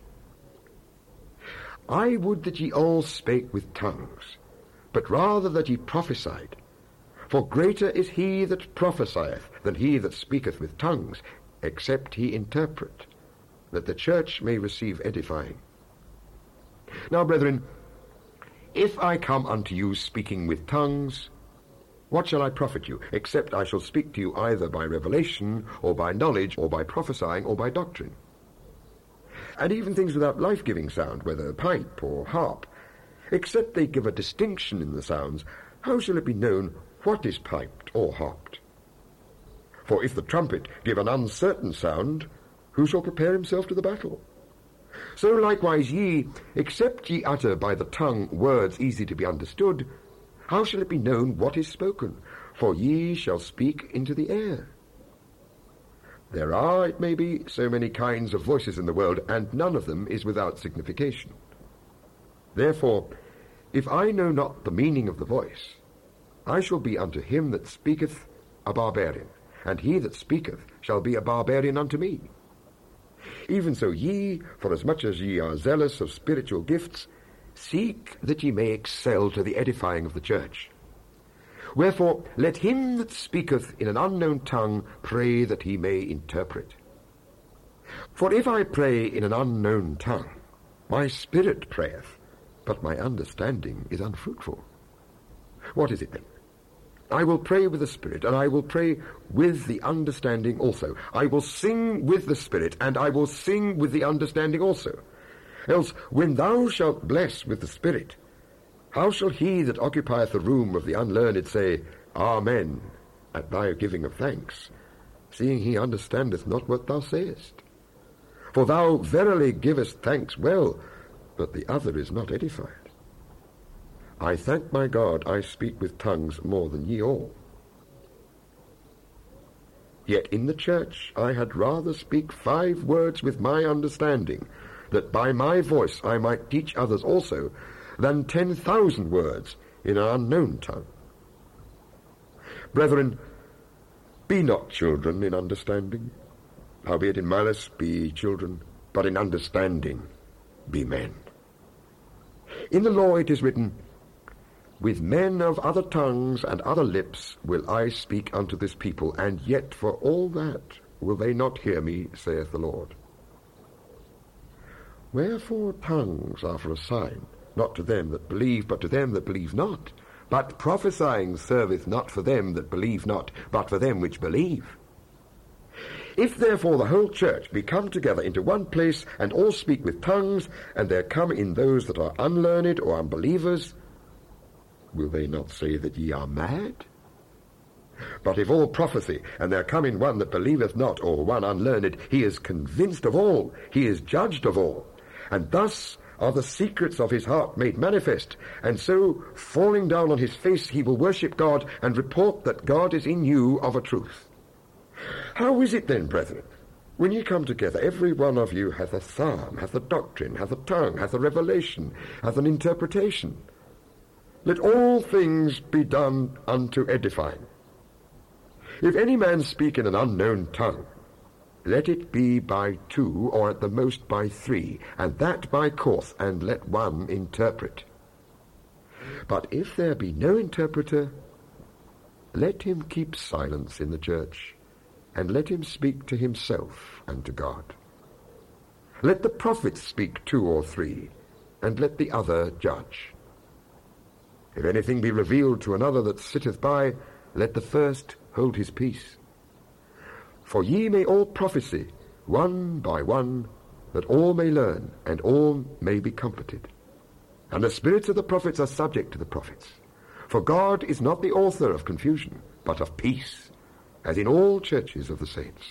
I would that ye all spake with tongues, but rather that ye prophesied. For greater is he that prophesieth than he that speaketh with tongues, except he interpret, that the church may receive edifying. Now, brethren, if I come unto you speaking with tongues, what shall I profit you, except I shall speak to you either by revelation, or by knowledge, or by prophesying, or by doctrine? And even things without life-giving sound, whether pipe or harp, except they give a distinction in the sounds, how shall it be known what is piped or harped? For if the trumpet give an uncertain sound, who shall prepare himself to the battle? So likewise ye, except ye utter by the tongue words easy to be understood, how shall it be known what is spoken? For ye shall speak into the air. There are, it may be, so many kinds of voices in the world, and none of them is without signification. Therefore, if I know not the meaning of the voice, I shall be unto him that speaketh a barbarian, and he that speaketh shall be a barbarian unto me. Even so ye, forasmuch as ye are zealous of spiritual gifts, seek that ye may excel to the edifying of the church. Wherefore let him that speaketh in an unknown tongue pray that he may interpret. For if I pray in an unknown tongue, my spirit prayeth, but my understanding is unfruitful. What is it then? I will pray with the Spirit, and I will pray with the understanding also. I will sing with the Spirit, and I will sing with the understanding also. Else, when thou shalt bless with the Spirit, how shall he that occupieth the room of the unlearned say, Amen, at thy giving of thanks, seeing he understandeth not what thou sayest? For thou verily givest thanks well, but the other is not edified. I thank my God I speak with tongues more than ye all. Yet in the church I had rather speak five words with my understanding, that by my voice I might teach others also, than ten thousand words in an unknown tongue. Brethren, be not children in understanding, howbeit in malice be ye children, but in understanding be men. In the law it is written, With men of other tongues and other lips will I speak unto this people, and yet for all that will they not hear me, saith the Lord. Wherefore tongues are for a sign, not to them that believe, but to them that believe not. But prophesying serveth not for them that believe not, but for them which believe. If therefore the whole church be come together into one place, and all speak with tongues, and there come in those that are unlearned or unbelievers, will they not say that ye are mad? But if all prophesy, and there come in one that believeth not, or one unlearned, he is convinced of all, he is judged of all. And thus are the secrets of his heart made manifest, and so, falling down on his face, he will worship God, and report that God is in you of a truth. How is it then, brethren, when ye come together, every one of you hath a psalm, hath a doctrine, hath a tongue, hath a revelation, hath an interpretation? Let all things be done unto edifying. If any man speak in an unknown tongue, let it be by two, or at the most by three, and that by course, and let one interpret. But if there be no interpreter, let him keep silence in the church, and let him speak to himself and to God. Let the prophets speak two or three, and let the other judge. If anything be revealed to another that sitteth by, let the first hold his peace. For ye may all prophesy, one by one, that all may learn, and all may be comforted. And the spirits of the prophets are subject to the prophets. For God is not the author of confusion, but of peace, as in all churches of the saints.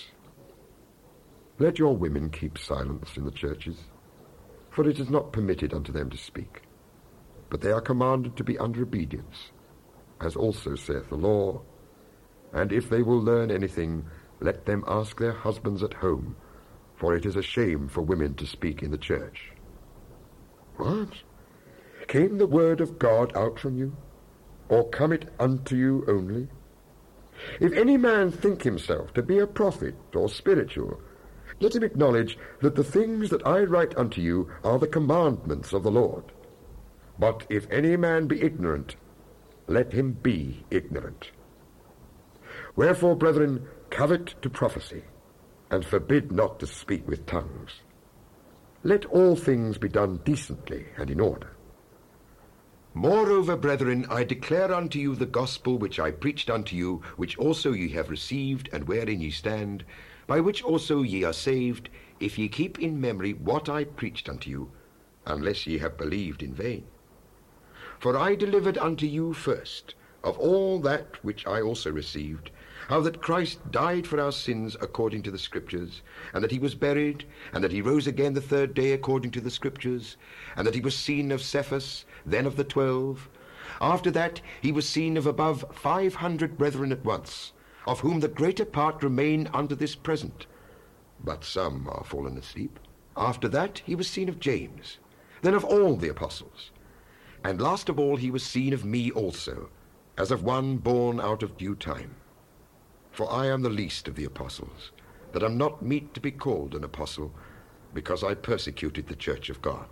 Let your women keep silence in the churches, for it is not permitted unto them to speak, but they are commanded to be under obedience, as also saith the law. And if they will learn anything, let them ask their husbands at home, for it is a shame for women to speak in the church. What? Came the word of God out from you, or come it unto you only? If any man think himself to be a prophet or spiritual, let him acknowledge that the things that I write unto you are the commandments of the Lord. But if any man be ignorant, let him be ignorant. Wherefore, brethren, covet to prophecy, and forbid not to speak with tongues. Let all things be done decently and in order. Moreover, brethren, I declare unto you the gospel which I preached unto you, which also ye have received, and wherein ye stand, by which also ye are saved, if ye keep in memory what I preached unto you, unless ye have believed in vain. For I delivered unto you first of all that which I also received, how that Christ died for our sins according to the Scriptures, and that he was buried, and that he rose again the third day according to the Scriptures, and that he was seen of Cephas, then of the twelve. After that he was seen of above five hundred brethren at once, of whom the greater part remain unto this present, but some are fallen asleep. After that he was seen of James, then of all the apostles. And last of all he was seen of me also, as of one born out of due time. For I am the least of the apostles, that am not meet to be called an apostle, because I persecuted the church of God.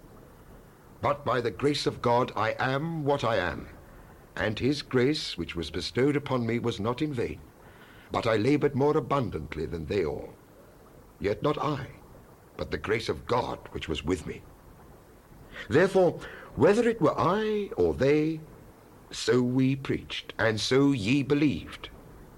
But by the grace of God I am what I am, and his grace which was bestowed upon me was not in vain, but I labored more abundantly than they all. Yet not I, but the grace of God which was with me. Therefore, whether it were I or they, so we preached, and so ye believed.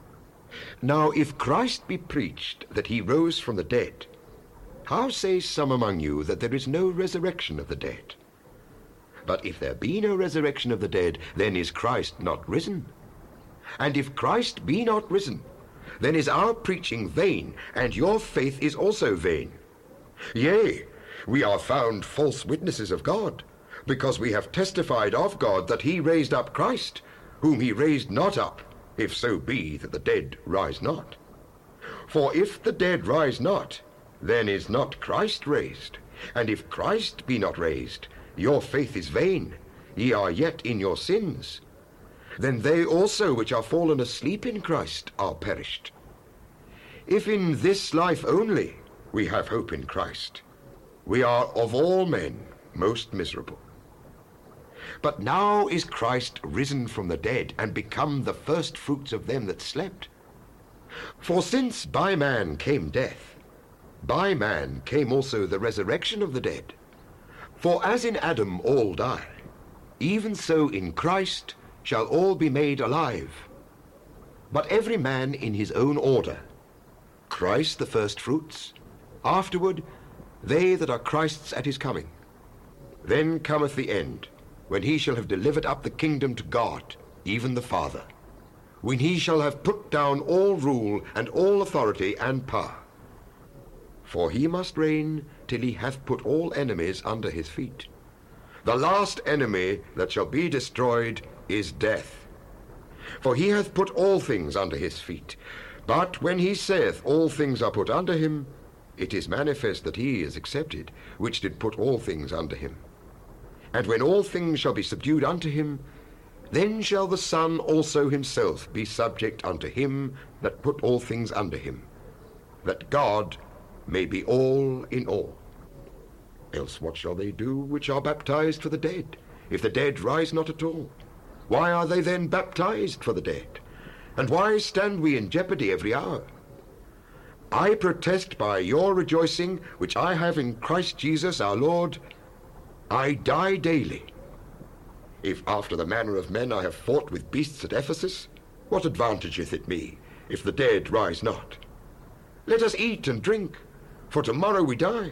Now if Christ be preached that he rose from the dead, how say some among you that there is no resurrection of the dead? But if there be no resurrection of the dead, then is Christ not risen? And if Christ be not risen, then is our preaching vain, and your faith is also vain. Yea, we are found false witnesses of God, because we have testified of God that he raised up Christ, whom he raised not up, if so be that the dead rise not. For if the dead rise not, then is not Christ raised. And if Christ be not raised, your faith is vain, ye are yet in your sins. Then they also which are fallen asleep in Christ are perished. If in this life only we have hope in Christ, we are of all men most miserable. But now is Christ risen from the dead, and become the first fruits of them that slept. For since by man came death, by man came also the resurrection of the dead. For as in Adam all die, even so in Christ shall all be made alive. But every man in his own order. Christ the first fruits, afterward they that are Christ's at his coming. Then cometh the end, when he shall have delivered up the kingdom to God, even the Father, when he shall have put down all rule and all authority and power. For he must reign till he hath put all enemies under his feet. The last enemy that shall be destroyed is death. For he hath put all things under his feet. But when he saith all things are put under him, it is manifest that he is accepted, which did put all things under him. And when all things shall be subdued unto him, then shall the Son also himself be subject unto him that put all things under him, that God may be all in all. Else what shall they do which are baptized for the dead, if the dead rise not at all? Why are they then baptized for the dead? And why stand we in jeopardy every hour? I protest by your rejoicing, which I have in Christ Jesus our Lord, I die daily. If after the manner of men I have fought with beasts at Ephesus, what advantageth it me, if the dead rise not? Let us eat and drink, for tomorrow we die.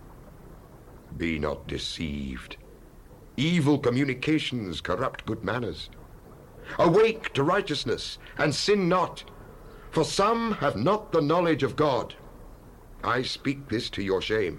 Be not deceived. Evil communications corrupt good manners. Awake to righteousness, and sin not, for some have not the knowledge of God. I speak this to your shame.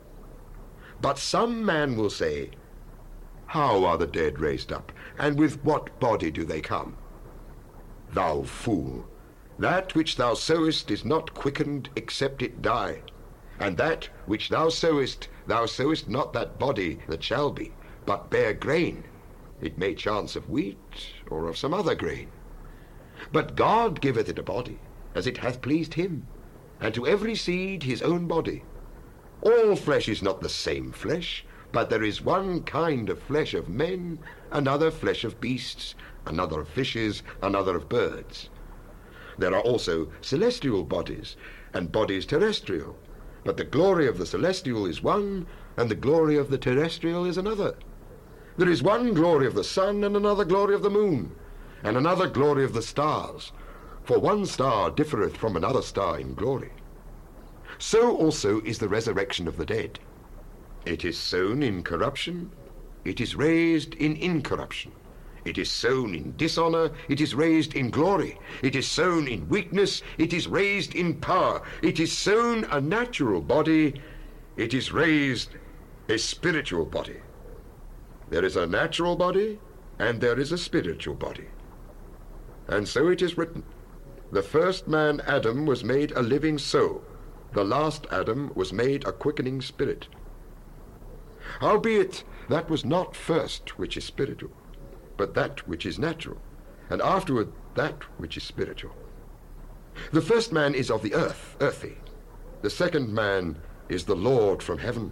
But some man will say, how are the dead raised up, and with what body do they come? Thou fool, that which thou sowest is not quickened except it die. And that which thou sowest, thou sowest not that body that shall be, but bare grain. It may chance of wheat, or of some other grain. But God giveth it a body, as it hath pleased him, and to every seed his own body. All flesh is not the same flesh, but there is one kind of flesh of men, another flesh of beasts, another of fishes, another of birds. There are also celestial bodies, and bodies terrestrial. But the glory of the celestial is one, and the glory of the terrestrial is another. There is one glory of the sun, and another glory of the moon, and another glory of the stars. For one star differeth from another star in glory. So also is the resurrection of the dead. It is sown in corruption, it is raised in incorruption. It is sown in dishonor, it is raised in glory. It is sown in weakness, it is raised in power. It is sown a natural body, it is raised a spiritual body. There is a natural body, and there is a spiritual body. And so it is written, The first man, Adam, was made a living soul. The last Adam was made a quickening spirit. Howbeit, that was not first which is spiritual, but that which is natural, and afterward that which is spiritual. The first man is of the earth, earthy. The second man is the Lord from heaven.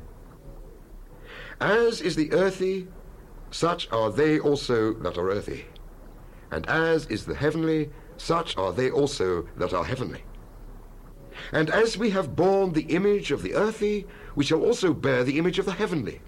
As is the earthy, such are they also that are earthy. And as is the heavenly, such are they also that are heavenly. And as we have borne the image of the earthy, we shall also bear the image of the heavenly.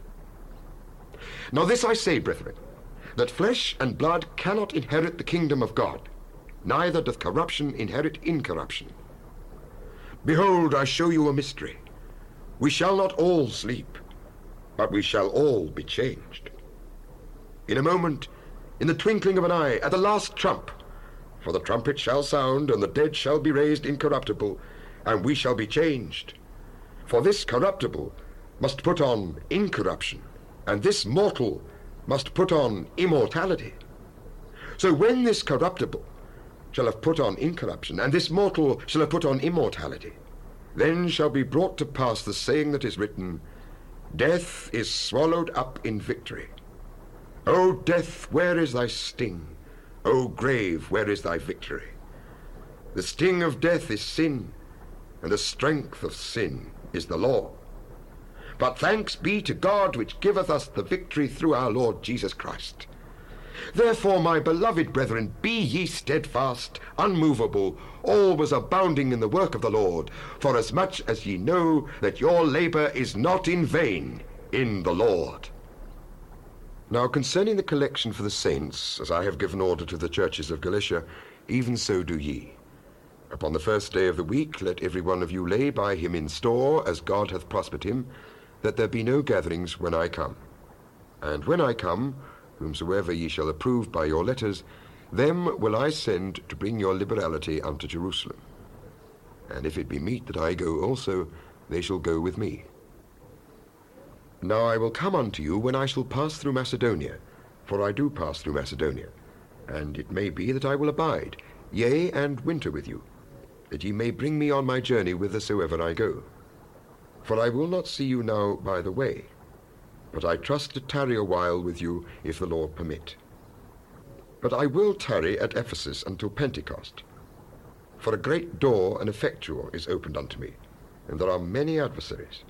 Now this I say, brethren, that flesh and blood cannot inherit the kingdom of God, neither doth corruption inherit incorruption. Behold, I show you a mystery. We shall not all sleep, but we shall all be changed. In a moment, in the twinkling of an eye, at the last trump, for the trumpet shall sound, and the dead shall be raised incorruptible, and we shall be changed. For this corruptible must put on incorruption, and this mortal must put on immortality. So when this corruptible shall have put on incorruption, and this mortal shall have put on immortality, then shall be brought to pass the saying that is written, Death is swallowed up in victory. O death, where is thy sting? O grave, where is thy victory? The sting of death is sin, and the strength of sin is the law. But thanks be to God, which giveth us the victory through our Lord Jesus Christ. Therefore, my beloved brethren, be ye steadfast, unmovable, always abounding in the work of the Lord, forasmuch as ye know that your labor is not in vain in the Lord. Now concerning the collection for the saints, as I have given order to the churches of Galatia, even so do ye. Upon the first day of the week let every one of you lay by him in store, as God hath prospered him, that there be no gatherings when I come. And when I come, whomsoever ye shall approve by your letters, them will I send to bring your liberality unto Jerusalem. And if it be meet that I go also, they shall go with me. Now I will come unto you when I shall pass through Macedonia, for I do pass through Macedonia, and it may be that I will abide, yea, and winter with you, that ye may bring me on my journey whithersoever I go. For I will not see you now by the way, but I trust to tarry a while with you, if the Lord permit. But I will tarry at Ephesus until Pentecost. For a great door and effectual is opened unto me, and there are many adversaries.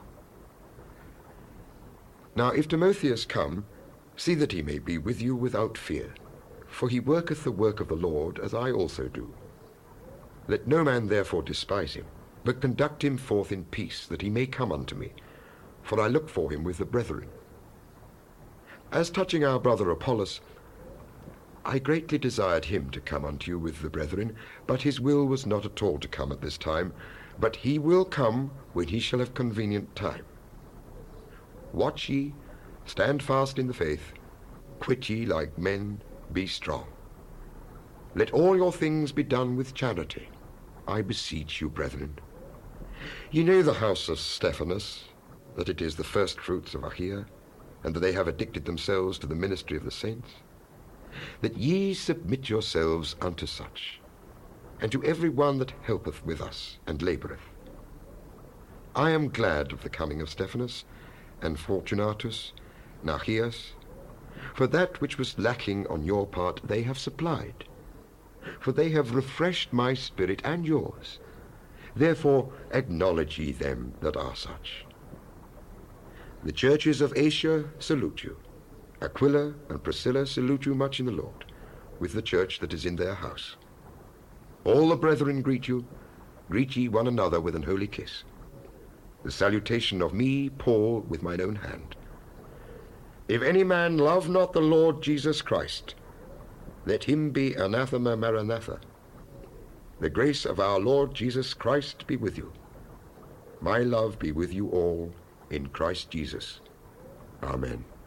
Now if Timotheus come, see that he may be with you without fear, for he worketh the work of the Lord, as I also do. Let no man therefore despise him, but conduct him forth in peace, that he may come unto me, for I look for him with the brethren. As touching our brother Apollos, I greatly desired him to come unto you with the brethren, but his will was not at all to come at this time, but he will come when he shall have convenient time. Watch ye, stand fast in the faith, quit ye like men, be strong. Let all your things be done with charity, I beseech you, brethren. Ye know the house of Stephanus, that it is the first fruits of Achaia, and that they have addicted themselves to the ministry of the saints, that ye submit yourselves unto such, and to every one that helpeth with us and laboureth. I am glad of the coming of Stephanus, and Fortunatus, and Achaeus, for that which was lacking on your part they have supplied, for they have refreshed my spirit and yours. Therefore acknowledge ye them that are such. The churches of Asia salute you. Aquila and Priscilla salute you much in the Lord, with the church that is in their house. All the brethren greet you. Greet ye one another with an holy kiss. The salutation of me, Paul, with mine own hand. If any man love not the Lord Jesus Christ, let him be anathema maranatha. The grace of our Lord Jesus Christ be with you. My love be with you all in Christ Jesus. Amen.